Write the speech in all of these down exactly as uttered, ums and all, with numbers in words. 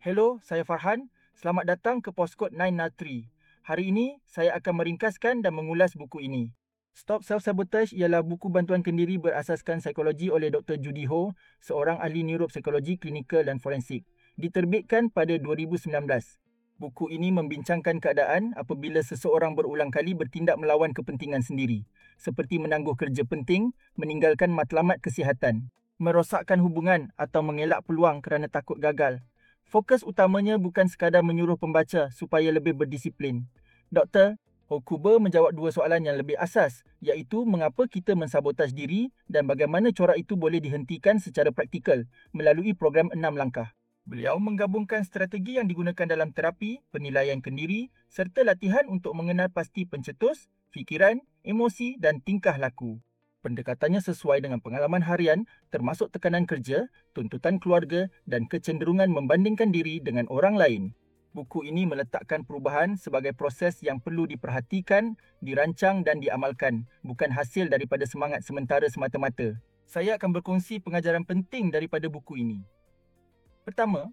Hello, saya Farhan. Selamat datang ke Poskod sembilan nol tiga. Hari ini, saya akan meringkaskan dan mengulas buku ini. Stop Self-Sabotage ialah buku bantuan kendiri berasaskan psikologi oleh Doktor Judy Ho, seorang ahli neuropsikologi klinikal dan forensik. Diterbitkan pada dua ribu sembilan belas. Buku ini membincangkan keadaan apabila seseorang berulang kali bertindak melawan kepentingan sendiri, seperti menangguh kerja penting, meninggalkan matlamat kesihatan, merosakkan hubungan atau mengelak peluang kerana takut gagal. Fokus utamanya bukan sekadar menyuruh pembaca supaya lebih berdisiplin. Doktor Hokuba menjawab dua soalan yang lebih asas, iaitu mengapa kita mensabotaj diri dan bagaimana corak itu boleh dihentikan secara praktikal melalui program enam langkah. Beliau menggabungkan strategi yang digunakan dalam terapi, penilaian kendiri serta latihan untuk mengenal pasti pencetus, fikiran, emosi dan tingkah laku. Pendekatannya sesuai dengan pengalaman harian termasuk tekanan kerja, tuntutan keluarga dan kecenderungan membandingkan diri dengan orang lain. Buku ini meletakkan perubahan sebagai proses yang perlu diperhatikan, dirancang dan diamalkan, bukan hasil daripada semangat sementara semata-mata. Saya akan berkongsi pengajaran penting daripada buku ini. Pertama,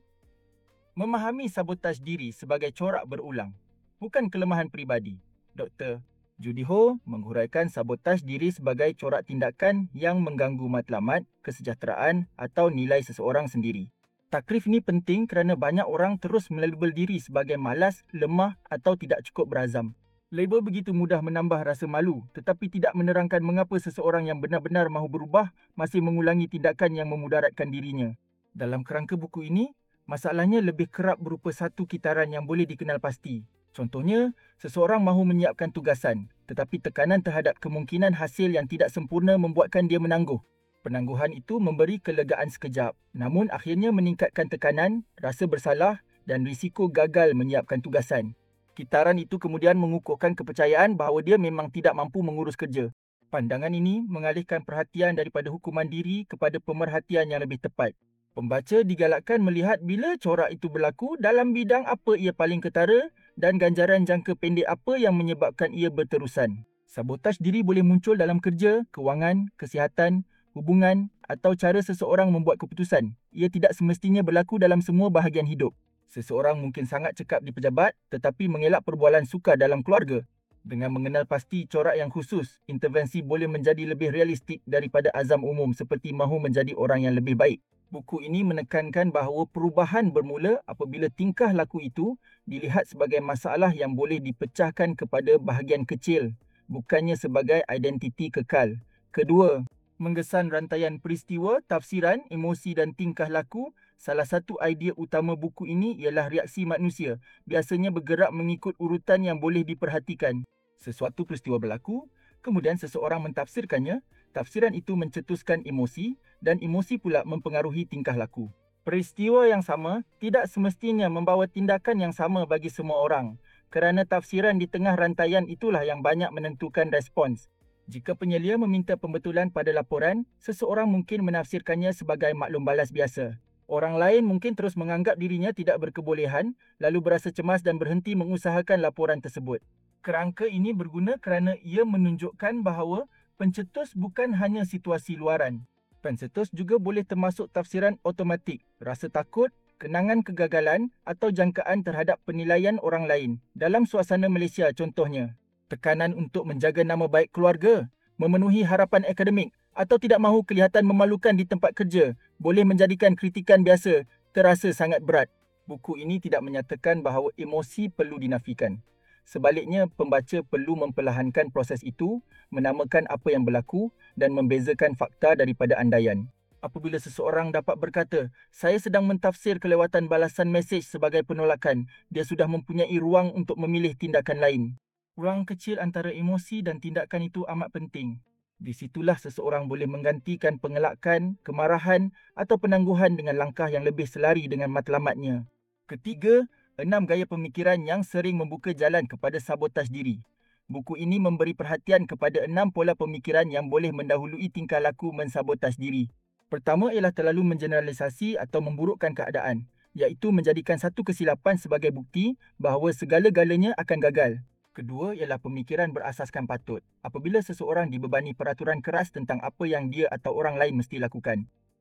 memahami sabotaj diri sebagai corak berulang, bukan kelemahan peribadi. Doktor Judy Ho menghuraikan sabotaj diri sebagai corak tindakan yang mengganggu matlamat, kesejahteraan atau nilai seseorang sendiri. Takrif ini penting kerana banyak orang terus melabel diri sebagai malas, lemah atau tidak cukup berazam. Label begitu mudah menambah rasa malu, tetapi tidak menerangkan mengapa seseorang yang benar-benar mahu berubah masih mengulangi tindakan yang memudaratkan dirinya. Dalam kerangka buku ini, masalahnya lebih kerap berupa satu kitaran yang boleh dikenal pasti. Contohnya, seseorang mahu menyiapkan tugasan, tetapi tekanan terhadap kemungkinan hasil yang tidak sempurna membuatkan dia menangguh. Penangguhan itu memberi kelegaan sekejap, namun akhirnya meningkatkan tekanan, rasa bersalah dan risiko gagal menyiapkan tugasan. Kitaran itu kemudian mengukuhkan kepercayaan bahawa dia memang tidak mampu mengurus kerja. Pandangan ini mengalihkan perhatian daripada hukuman diri kepada pemerhatian yang lebih tepat. Pembaca digalakkan melihat bila corak itu berlaku dalam bidang apa ia paling ketara dan ganjaran jangka pendek apa yang menyebabkan ia berterusan. Sabotaj diri boleh muncul dalam kerja, kewangan, kesihatan, hubungan atau cara seseorang membuat keputusan. Ia tidak semestinya berlaku dalam semua bahagian hidup. Seseorang mungkin sangat cekap di pejabat tetapi mengelak perbualan sukar dalam keluarga. Dengan mengenal pasti corak yang khusus, intervensi boleh menjadi lebih realistik daripada azam umum seperti mahu menjadi orang yang lebih baik. Buku ini menekankan bahawa perubahan bermula apabila tingkah laku itu dilihat sebagai masalah yang boleh dipecahkan kepada bahagian kecil, bukannya sebagai identiti kekal. Kedua, menggesan rantaian peristiwa, tafsiran, emosi dan tingkah laku. Salah satu idea utama buku ini ialah reaksi manusia, biasanya bergerak mengikut urutan yang boleh diperhatikan. Sesuatu peristiwa berlaku, kemudian seseorang mentafsirkannya, tafsiran itu mencetuskan emosi dan emosi pula mempengaruhi tingkah laku. Peristiwa yang sama tidak semestinya membawa tindakan yang sama bagi semua orang, kerana tafsiran di tengah rantaian itulah yang banyak menentukan respons. Jika penyelia meminta pembetulan pada laporan, seseorang mungkin menafsirkannya sebagai maklum balas biasa. Orang lain mungkin terus menganggap dirinya tidak berkebolehan, lalu berasa cemas dan berhenti mengusahakan laporan tersebut. Kerangka ini berguna kerana ia menunjukkan bahawa pencetus bukan hanya situasi luaran. Pencetus juga boleh termasuk tafsiran automatik, rasa takut, kenangan kegagalan atau jangkaan terhadap penilaian orang lain. Dalam suasana Malaysia contohnya, tekanan untuk menjaga nama baik keluarga, memenuhi harapan akademik atau tidak mahu kelihatan memalukan di tempat kerja boleh menjadikan kritikan biasa terasa sangat berat. Buku ini tidak menyatakan bahawa emosi perlu dinafikan. Sebaliknya, pembaca perlu memperlahankan proses itu, menamakan apa yang berlaku dan membezakan fakta daripada andaian. Apabila seseorang dapat berkata, saya sedang mentafsir kelewatan balasan mesej sebagai penolakan, dia sudah mempunyai ruang untuk memilih tindakan lain. Ruang kecil antara emosi dan tindakan itu amat penting. Di situlah seseorang boleh menggantikan pengelakan, kemarahan atau penangguhan dengan langkah yang lebih selari dengan matlamatnya. Ketiga, enam gaya pemikiran yang sering membuka jalan kepada sabotaj diri. Buku ini memberi perhatian kepada enam pola pemikiran yang boleh mendahului tingkah laku mensabotaj diri. Pertama ialah terlalu mengeneralisasi atau memburukkan keadaan, iaitu menjadikan satu kesilapan sebagai bukti bahawa segala-galanya akan gagal. Kedua ialah pemikiran berasaskan patut. Apabila seseorang dibebani peraturan keras tentang apa yang dia atau orang lain mesti lakukan.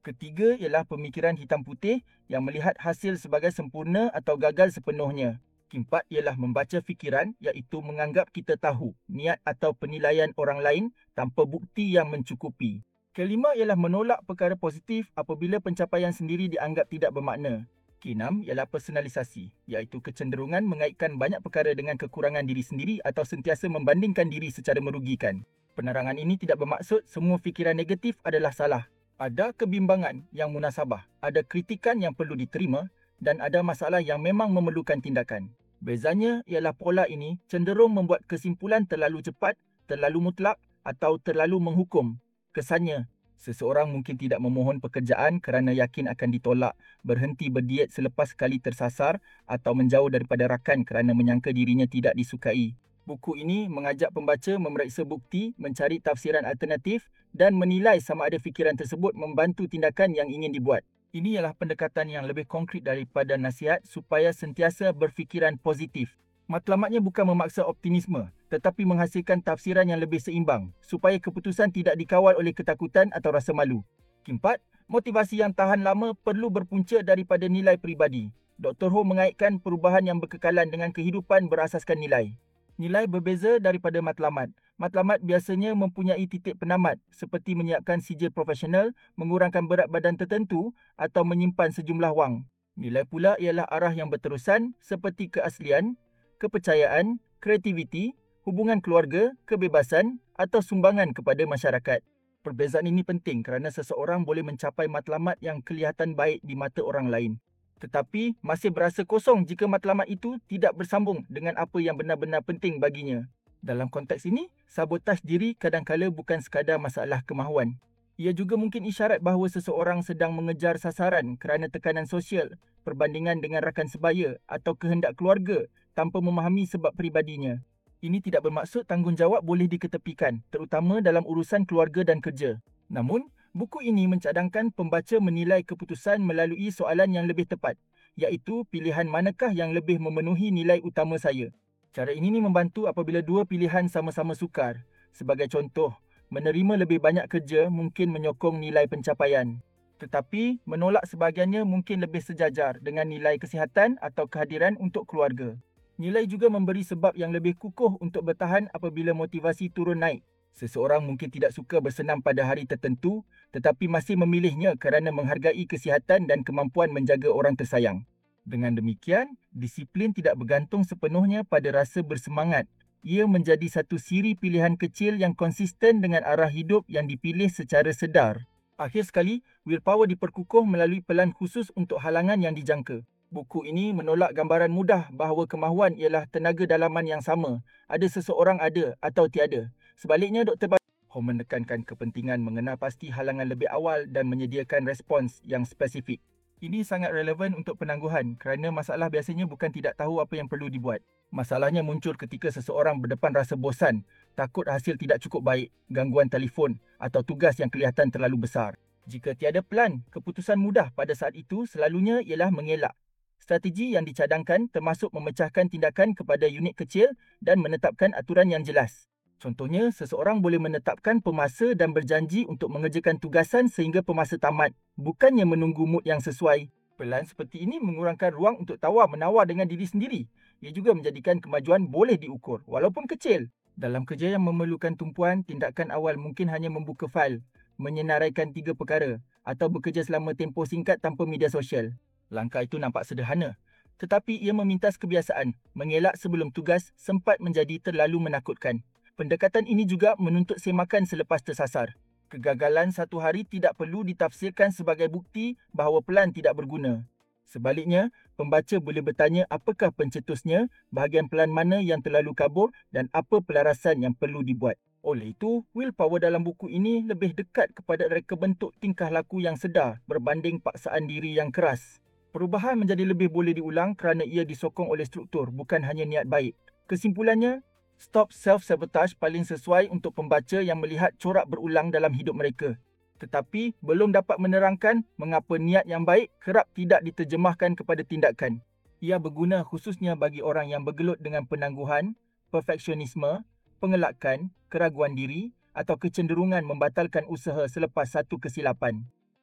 Ketiga ialah pemikiran hitam putih yang melihat hasil sebagai sempurna atau gagal sepenuhnya. Keempat ialah membaca fikiran, iaitu menganggap kita tahu niat atau penilaian orang lain tanpa bukti yang mencukupi. Kelima ialah menolak perkara positif apabila pencapaian sendiri dianggap tidak bermakna. Keenam ialah personalisasi, iaitu kecenderungan mengaitkan banyak perkara dengan kekurangan diri sendiri atau sentiasa membandingkan diri secara merugikan. Penerangan ini tidak bermaksud semua fikiran negatif adalah salah. Ada kebimbangan yang munasabah, ada kritikan yang perlu diterima dan ada masalah yang memang memerlukan tindakan. Bezanya ialah pola ini cenderung membuat kesimpulan terlalu cepat, terlalu mutlak atau terlalu menghukum. Kesannya, seseorang mungkin tidak memohon pekerjaan kerana yakin akan ditolak, berhenti berdiet selepas sekali tersasar atau menjauh daripada rakan kerana menyangka dirinya tidak disukai. Buku ini mengajak pembaca memeriksa bukti, mencari tafsiran alternatif dan menilai sama ada fikiran tersebut membantu tindakan yang ingin dibuat. Ini ialah pendekatan yang lebih konkret daripada nasihat supaya sentiasa berfikiran positif. Matlamatnya bukan memaksa optimisme, tetapi menghasilkan tafsiran yang lebih seimbang supaya keputusan tidak dikawal oleh ketakutan atau rasa malu. Keempat, motivasi yang tahan lama perlu berpunca daripada nilai peribadi. Doktor Ho mengaitkan perubahan yang berkekalan dengan kehidupan berasaskan nilai. Nilai berbeza daripada matlamat. Matlamat biasanya mempunyai titik penamat seperti menyiapkan sijil profesional, mengurangkan berat badan tertentu atau menyimpan sejumlah wang. Nilai pula ialah arah yang berterusan seperti keaslian, kepercayaan, kreativiti, hubungan keluarga, kebebasan atau sumbangan kepada masyarakat. Perbezaan ini penting kerana seseorang boleh mencapai matlamat yang kelihatan baik di mata orang lain, tetapi masih berasa kosong jika matlamat itu tidak bersambung dengan apa yang benar-benar penting baginya. Dalam konteks ini, sabotaj diri kadang-kala bukan sekadar masalah kemahuan. Ia juga mungkin isyarat bahawa seseorang sedang mengejar sasaran kerana tekanan sosial, perbandingan dengan rakan sebaya atau kehendak keluarga tanpa memahami sebab peribadinya. Ini tidak bermaksud tanggungjawab boleh diketepikan, terutama dalam urusan keluarga dan kerja. Namun, buku ini mencadangkan pembaca menilai keputusan melalui soalan yang lebih tepat, iaitu pilihan manakah yang lebih memenuhi nilai utama saya. Cara ini membantu apabila dua pilihan sama-sama sukar. Sebagai contoh, menerima lebih banyak kerja mungkin menyokong nilai pencapaian, tetapi menolak sebahagiannya mungkin lebih sejajar dengan nilai kesihatan atau kehadiran untuk keluarga. Nilai juga memberi sebab yang lebih kukuh untuk bertahan apabila motivasi turun naik. Seseorang mungkin tidak suka bersenam pada hari tertentu, tetapi masih memilihnya kerana menghargai kesihatan dan kemampuan menjaga orang tersayang. Dengan demikian, disiplin tidak bergantung sepenuhnya pada rasa bersemangat. Ia menjadi satu siri pilihan kecil yang konsisten dengan arah hidup yang dipilih secara sedar. Akhir sekali, willpower diperkukuh melalui pelan khusus untuk halangan yang dijangka. Buku ini menolak gambaran mudah bahawa kemahuan ialah tenaga dalaman yang sama. Ada seseorang ada atau tiada. Sebaliknya, Doktor Ho menekankan kepentingan mengenal pasti halangan lebih awal dan menyediakan respons yang spesifik. Ini sangat relevan untuk penangguhan kerana masalah biasanya bukan tidak tahu apa yang perlu dibuat. Masalahnya muncul ketika seseorang berdepan rasa bosan, takut hasil tidak cukup baik, gangguan telefon atau tugas yang kelihatan terlalu besar. Jika tiada plan, keputusan mudah pada saat itu selalunya ialah mengelak. Strategi yang dicadangkan termasuk memecahkan tindakan kepada unit kecil dan menetapkan aturan yang jelas. Contohnya, seseorang boleh menetapkan pemasa dan berjanji untuk mengerjakan tugasan sehingga pemasa tamat, bukannya menunggu mood yang sesuai. Pelan seperti ini mengurangkan ruang untuk tawar-menawar dengan diri sendiri. Ia juga menjadikan kemajuan boleh diukur, walaupun kecil. Dalam kerja yang memerlukan tumpuan, tindakan awal mungkin hanya membuka fail, menyenaraikan tiga perkara, atau bekerja selama tempoh singkat tanpa media sosial. Langkah itu nampak sederhana, tetapi ia memintas kebiasaan. Mengelak sebelum tugas sempat menjadi terlalu menakutkan. Pendekatan ini juga menuntut semakan selepas tersasar. Kegagalan satu hari tidak perlu ditafsirkan sebagai bukti bahawa pelan tidak berguna. Sebaliknya, pembaca boleh bertanya apakah pencetusnya, bahagian pelan mana yang terlalu kabur dan apa pelarasan yang perlu dibuat. Oleh itu, willpower dalam buku ini lebih dekat kepada reka bentuk tingkah laku yang sedar berbanding paksaan diri yang keras. Perubahan menjadi lebih boleh diulang kerana ia disokong oleh struktur, bukan hanya niat baik. Kesimpulannya, Stop Self-Sabotage paling sesuai untuk pembaca yang melihat corak berulang dalam hidup mereka, tetapi belum dapat menerangkan mengapa niat yang baik kerap tidak diterjemahkan kepada tindakan. Ia berguna khususnya bagi orang yang bergelut dengan penangguhan, perfeksionisme, pengelakan, keraguan diri atau kecenderungan membatalkan usaha selepas satu kesilapan.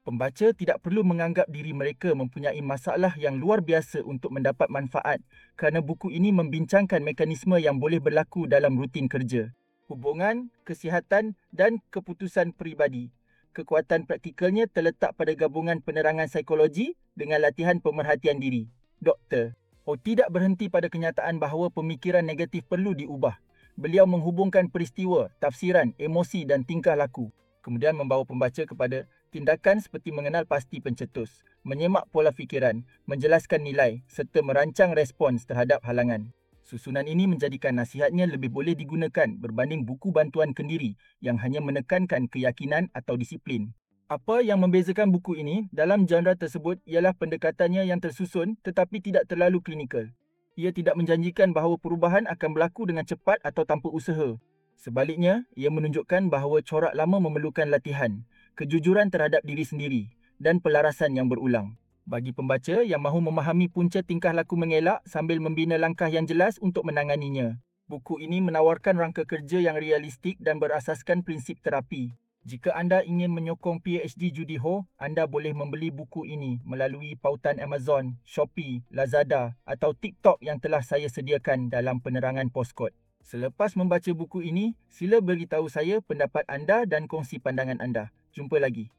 Pembaca tidak perlu menganggap diri mereka mempunyai masalah yang luar biasa untuk mendapat manfaat kerana buku ini membincangkan mekanisme yang boleh berlaku dalam rutin kerja, hubungan, kesihatan dan keputusan peribadi. Kekuatan praktikalnya terletak pada gabungan penerangan psikologi dengan latihan pemerhatian diri. Doktor Oh tidak berhenti pada kenyataan bahawa pemikiran negatif perlu diubah. Beliau menghubungkan peristiwa, tafsiran, emosi dan tingkah laku. Kemudian membawa pembaca kepada tindakan seperti mengenal pasti pencetus, menyemak pola fikiran, menjelaskan nilai serta merancang respons terhadap halangan. Susunan ini menjadikan nasihatnya lebih boleh digunakan berbanding buku bantuan kendiri yang hanya menekankan keyakinan atau disiplin. Apa yang membezakan buku ini dalam genre tersebut ialah pendekatannya yang tersusun tetapi tidak terlalu klinikal. Ia tidak menjanjikan bahawa perubahan akan berlaku dengan cepat atau tanpa usaha. Sebaliknya, ia menunjukkan bahawa corak lama memerlukan latihan, kejujuran terhadap diri sendiri dan pelarasan yang berulang. Bagi pembaca yang mahu memahami punca tingkah laku mengelak sambil membina langkah yang jelas untuk menanganinya, buku ini menawarkan rangka kerja yang realistik dan berasaskan prinsip terapi. Jika anda ingin menyokong P H D Judy Ho, anda boleh membeli buku ini melalui pautan Amazon, Shopee, Lazada atau TikTok yang telah saya sediakan dalam penerangan Postkod. Selepas membaca buku ini, sila beritahu saya pendapat anda dan kongsi pandangan anda. Jumpa lagi.